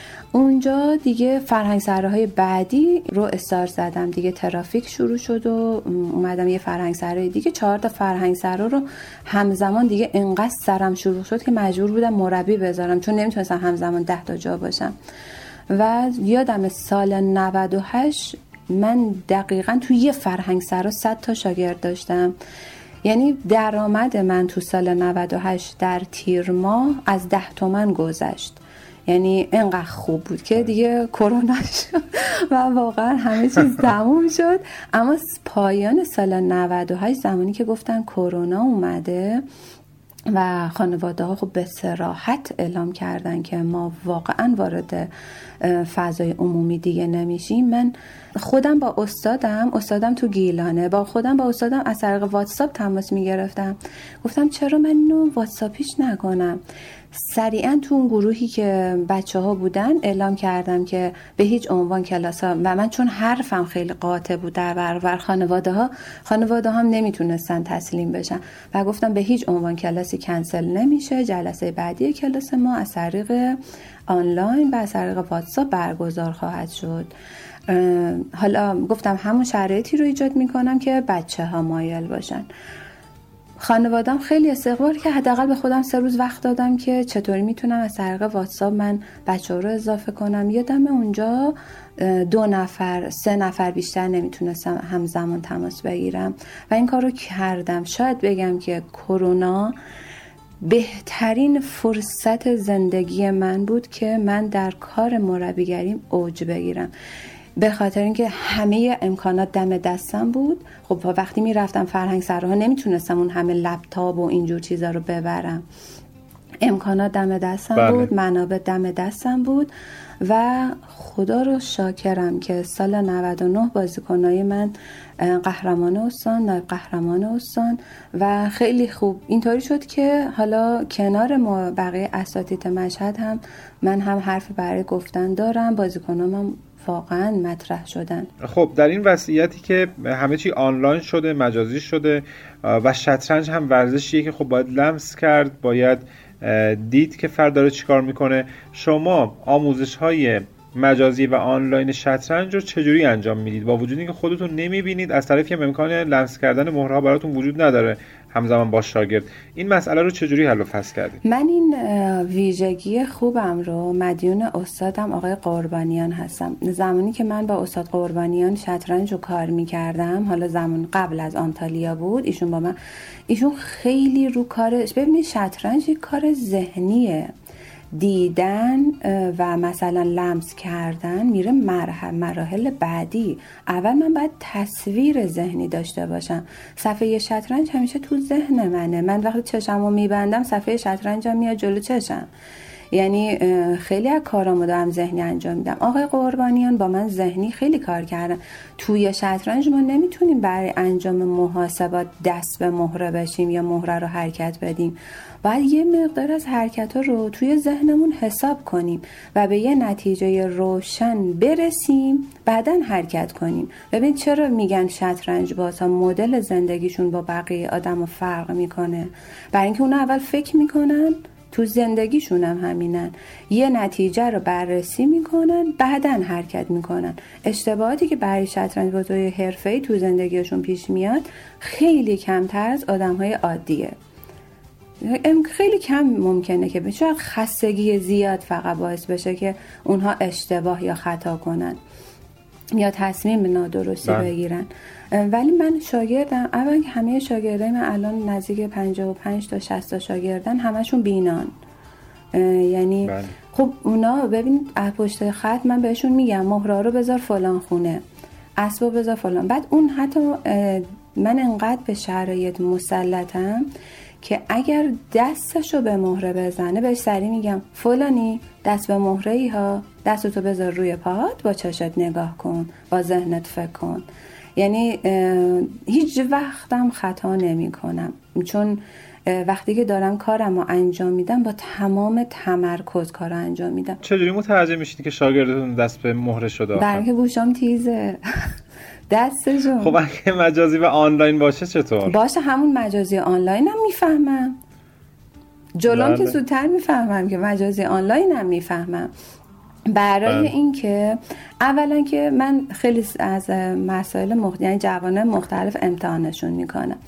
اونجا دیگه فرهنگ سراهای بعدی رو استارت زدم، دیگه ترافیک شروع شد و اومدم یه فرهنگ سرای دیگه 4 تا فرهنگ سرا رو همزمان دیگه انقدر سرم شروع شد که مجبور بودم مربی بذارم چون نمیتونستم همزمان 10 تا جا باشم. و یادم سال 98 من دقیقاً توی یه فرهنگ سرا 100 تا شاگرد داشتم. یعنی درآمد من تو سال 98 در تیر ماه از 10 تومن گذشت. یعنی انقدر خوب بود که دیگه کرونا شد و واقعا همه چیز تموم شد. اما پایان سال 98 زمانی که گفتن کرونا اومده و خانواده ها خب به صراحت اعلام کردن که ما واقعا وارد فضای عمومی دیگه نمیشیم، من خودم با استادم تو گیلانه با استادم از طریق واتساپ تماس میگرفتم. گفتم چرا من اینو واتساپیش نکنم؟ سریعا تو اون گروهی که بچه ها بودن اعلام کردم که به هیچ عنوان کلاس ها، و من چون حرفم خیلی قاطع بود در برابر خانواده هم نمیتونستن تسلیم بشن و گفتم به هیچ عنوان کلاسی کنسل نمیشه، جلسه بعدی کلاس ما از طریق آنلاین و از طریق واتساپ برگزار خواهد شد. حالا گفتم همون شرایطی رو ایجاد میکنم که بچه ها مایل باشن. خانوادم خیلی استقبال که حداقل به خودم 3 روز وقت دادم که چطوری میتونم از طریق واتساپ من بچه‌ها رو اضافه کنم. یادم اونجا 2 نفر 3 نفر بیشتر نمیتونستم همزمان تماس بگیرم و این کار رو کردم. شاید بگم که کرونا بهترین فرصت زندگی من بود که من در کار مربیگریم اوج بگیرم، به خاطر اینکه همه امکانات دم دستم بود. خب وقتی میرفتم فرهنگ سراها نمیتونستم اون همه لپتاپ و اینجور چیزا رو ببرم، امکانات دم دستم بود، منابع دم دستم بود و خدا رو شاکرم که سال 99 بازیکنای من قهرمان استان، نایب قهرمان استان و خیلی خوب اینطوری شد که حالا کنار ما بقیه اساتید مشهد هم من هم حرفی برای گفتن دارم، بازیکنام هم واقعا مطرح شدن. خب در این وضعیتی که همه چی آنلاین شده، مجازی شده و شطرنج هم ورزشیه که خب باید لمس کرد، باید دید که فرد داره چیکار میکنه، شما آموزش‌های مجازی و آنلاین شطرنج رو چجوری انجام میدید با وجود اینکه خودتون نمیبینید، از طرفی هم امکان لمس کردن مهرها براتون وجود نداره همزمان با شاگرد، این مسئله رو چجوری حل و فصل کردید؟ من این ویژگی خوبم رو مدیون استادم آقای قربانیان هستم. زمانی که من با استاد قربانیان شطرنج رو کار میکردم، حالا زمان قبل از آنتالیا بود، ایشون با من، ایشون خیلی رو کارش، ببینید شطرنج یک کار ذهنیه، دیدن و مثلا لمس کردن میره مراحل بعدی. اول من باید تصویر ذهنی داشته باشم. صفحه شطرنج همیشه تو ذهن منه. من وقتی چشمو میبندم صفحه شطرنجم میاد جلو چشم. یعنی خیلی از کارامو دارم ذهنی انجام میدم. آقای قربانیان با من ذهنی خیلی کار کردن. توی شطرنج ما نمیتونیم برای انجام محاسبات دست به مهره بشیم یا مهره رو حرکت بدیم. باید یه مقدار از حرکت رو توی ذهنمون حساب کنیم و به یه نتیجه روشن برسیم، بعداً حرکت کنیم. ببین چرا میگن شطرنج بازها مدل زندگیشون با بقیه آدمو فرق میکنه؟ برای اینکه اونا اول فکر میکنن، تو زندگیشون هم همینن، یه نتیجه رو بررسی میکنن بعداً حرکت میکنن. اشتباهاتی که برای شطرنج بازهای حرفه‌ای تو زندگیشون پیش میاد خیلی کمتر از آدمهای عادیه. خیلی کم ممکنه که شاید خستگی زیاد فقط باعث بشه که اونها اشتباه یا خطا کنن یا تصمیم نادرستی بگیرن. ولی من شاگردم، اول که همه شاگردای من الان نزدیک 55 تا 60 تا شاگردن، همشون بینان. یعنی خب اونا ببین از پشت خط من بهشون میگم مهره رو بذار فلان خونه، اسباب بذار فلان. بعد اون حتی من انقدر به شرایط مسلطم که اگر دستشو به مهره بزنه بهش سری میگم فلانی دست به مهره ای ها، دستتو بذار روی پاهات، با چشت نگاه کن، با ذهنت فکر کن. یعنی هیچ وقتم خطا نمی کنم، چون وقتی که دارم کارم رو انجام میدم با تمام تمرکز کار رو انجام میدم. چجوری متوجه میشید که شاگردتون دست به مهره شده؟ برای که گوشام تیزه دستشون. خب اگه مجازی و آنلاین باشه چطور؟ باشه همون مجازی آنلاین هم میفهمم، جلوم که زودتر میفهمم که مجازی آنلاین هم میفهمم. برای این که اولا که من خیلی از مسائل یعنی جوانان مختلف امتحانشون میکنم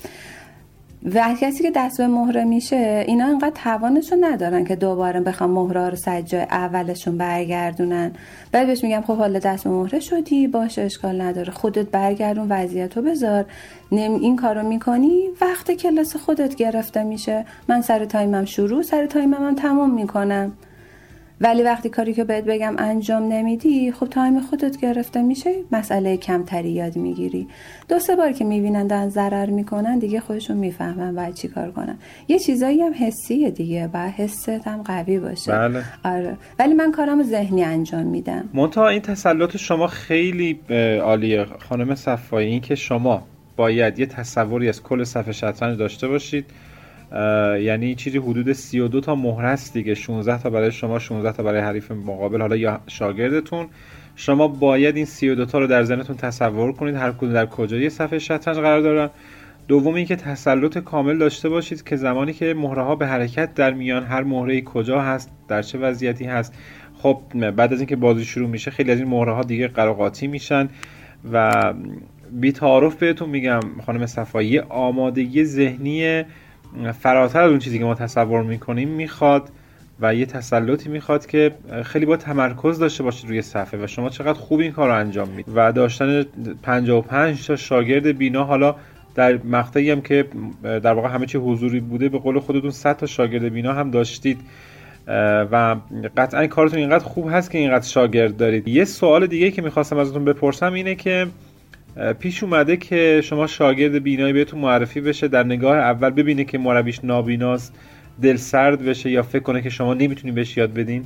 و کسی که دست به مهره میشه اینا انقدر توانشو ندارن که دوباره بخوام مهره رو سر جای اولشون برگردونن. بعد بهش میگم خب حالا دست به مهره شدی، باشه اشکال نداره، خودت برگردون وضعیتو بذار. این کارو میکنی وقت کلاس خودت گرفته میشه، من سر تایمم شروع سر تایمم هم تمام میکنم. ولی وقتی کاری که بهت بگم انجام نمیدی، خب تایم خودت گرفته میشه، مسئله کمتری یاد میگیری. 2-3 بار که میبینن دارن ضرر میکنن دیگه خودشون میفهمن باید چی کار کنن. یه چیزایی هم حسیه دیگه، باید حست هم قوی باشه. بله. آره. ولی من کارامو ذهنی انجام میدم. منتها این تسلط شما خیلی عالیه خانم صفایی، این که شما باید یه تصوری از کل صفحه شطرنج داشته باشید. یعنی چیزی حدود 32 تا مهره است دیگه، 16 تا برای شما، 16 تا برای حریف مقابل حالا یا شاگردتون. شما باید این 32 تا رو در ذهنتون تصور کنید هر کدوم در کجای صفحه شطرنج قرار دارن. دوم اینکه تسلط کامل داشته باشید که زمانی که مهره ها به حرکت در میان، هر مهره کجا هست، در چه وضعیتی هست. خب بعد از اینکه بازی شروع میشه خیلی از این مهره ها دیگه قراقاتی میشن و بی تعارف بهتون میگم خانم صفایی، آمادگی ذهنی فراتر از اون چیزی که ما تصور میکنیم میخواد و یه تسلطی میخواد که خیلی با تمرکز داشته باشید روی صفحه. و شما چقدر خوب این کار رو انجام میدید و داشتن 55 تا شاگرد بینا، حالا در مقطعی هم که در واقع همه چی حضوری بوده به قول خودتون 100 تا شاگرد بینا هم داشتید و قطعا کارتون اینقدر خوب هست که اینقدر شاگرد دارید. یه سوال دیگه که میخواستم ازتون بپرسم اینه که پیش اومده که شما شاگرد بینایی بهتون معرفی بشه، در نگاه اول ببینه که مربیش نابیناست، دل سرد بشه یا فکر کنه که شما نمیتونی بهش یاد بدین؟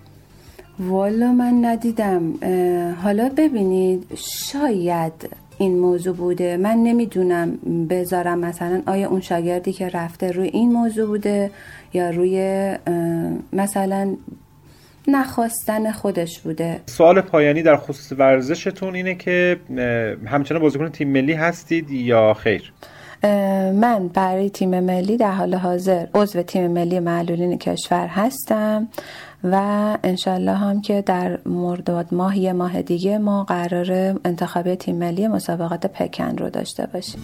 والا من ندیدم. حالا ببینید شاید این موضوع بوده، من نمیدونم بذارم مثلا آیا اون شاگردی که رفته روی این موضوع بوده یا روی مثلا نخواستن خودش بوده. سوال پایانی در خصوص ورزشتون اینه که همچنان بازیکن تیم ملی هستید یا خیر؟ من برای تیم ملی در حال حاضر عضو تیم ملی معلولین کشور هستم و انشالله هم که در مرداد ماه یه ماه دیگه ما قرار انتخابی تیم ملی مسابقات پکن رو داشته باشیم.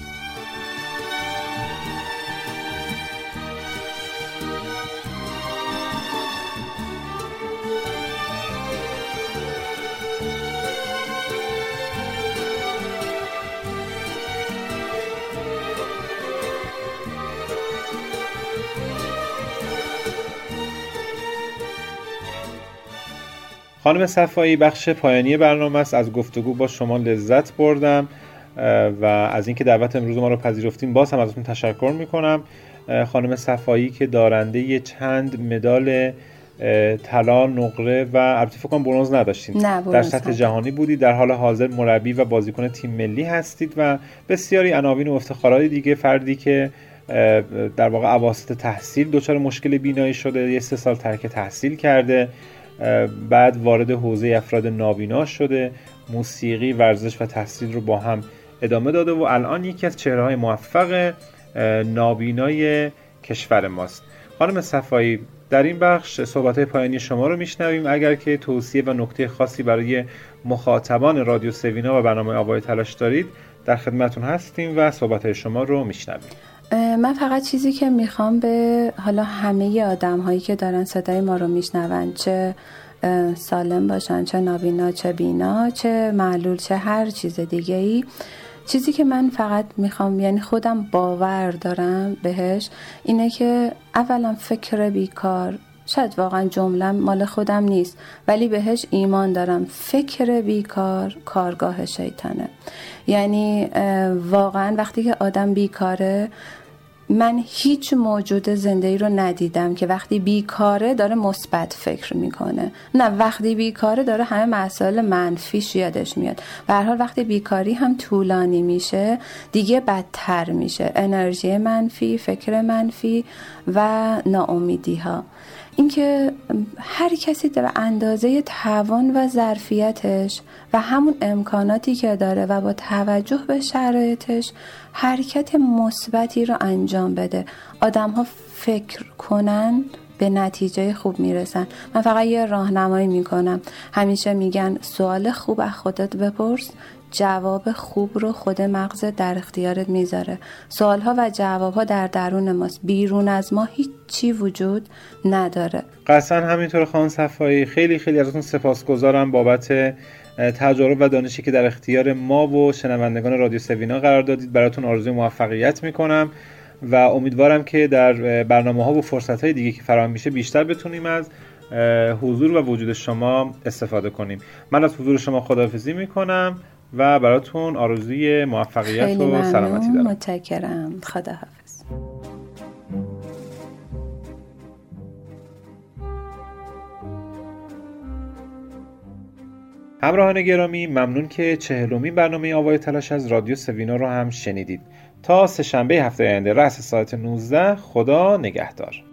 خانم صفایی، بخش پایانی برنامه است. از گفتگو با شما لذت بردم و از اینکه دعوت امروز ما رو پذیرفتین باز هم ازتون تشکر میکنم. خانم صفایی که دارنده چند مدال طلا، نقره و البته فکر کنم برنز نداشتین، در سطح جهانی بودید، در حال حاضر مربی و بازیکن تیم ملی هستید و بسیاری عناوین و افتخارات دیگه. فردی که در واقع اواسط تحصیل دچار مشکل بینایی شده، 3 سال ترک تحصیل کرده، بعد وارد حوزه افراد نابینا شده، موسیقی، ورزش و تحصیل رو با هم ادامه داده و الان یکی از چهره‌های موفق نابینای کشور ماست. خانم صفایی، در این بخش صحبت‌های پایانی شما رو میشنویم. اگر که توصیه و نکته خاصی برای مخاطبان رادیو سوینا و برنامه آوای تلاش دارید در خدمتون هستیم و صحبت‌های شما رو میشنویم. من فقط چیزی که میخوام به حالا همه آدم هایی که دارن صدای ما رو میشنون، چه سالم باشن، چه نابینا، چه بینا، چه معلول، چه هر چیز دیگه ای، چیزی که من فقط میخوام، یعنی خودم باور دارم بهش، اینه که اولا فکر بیکار، شاید واقعا جمله مال خودم نیست ولی بهش ایمان دارم، فکر بیکار کارگاه شیطانه. یعنی واقعا وقتی که آدم بیکاره، من هیچ موجود زنده‌ای رو ندیدم که وقتی بیکاره داره مثبت فکر میکنه. نه، وقتی بیکاره داره همه مسائل منفیش یادش میاد. به هر حال وقتی بیکاری هم طولانی میشه دیگه بدتر میشه، انرژی منفی، فکر منفی و ناامیدی ها. اینکه هر کسی به اندازه توان و ظرفیتش و همون امکاناتی که داره و با توجه به شرایطش حرکت مثبتی رو انجام بده. آدم ها فکر کنن به نتیجه خوب میرسن. من فقط یه راهنمایی میکنم. همیشه میگن سوال خوب از خودت بپرس، جواب خوب رو خود مغزت در اختیارت میذاره. سوالها و جوابها در درون ماست، بیرون از ما هیچ چی وجود نداره. قطعا همینطور. خانم صفایی، خیلی خیلی ازتون سپاسگزارم بابت تجارب و دانشی که در اختیار ما و شنوندگان رادیو سوینا قرار دادید. براتون آرزوی موفقیت میکنم و امیدوارم که در برنامه‌ها و فرصت‌های دیگه که فراهم میشه بیشتر بتونیم از حضور و وجود شما استفاده کنیم. من از حضور شما خداحافظی میکنم و براتون آرزوی موفقیت و سلامتی دارم. متشکرم. خداحافظ. همراهان گرامی، ممنون که 40مین برنامه آوای تلاش از رادیو سوینا رو هم شنیدید. تا سه‌شنبه هفته آینده رأس ساعت 19، خدا نگهدار.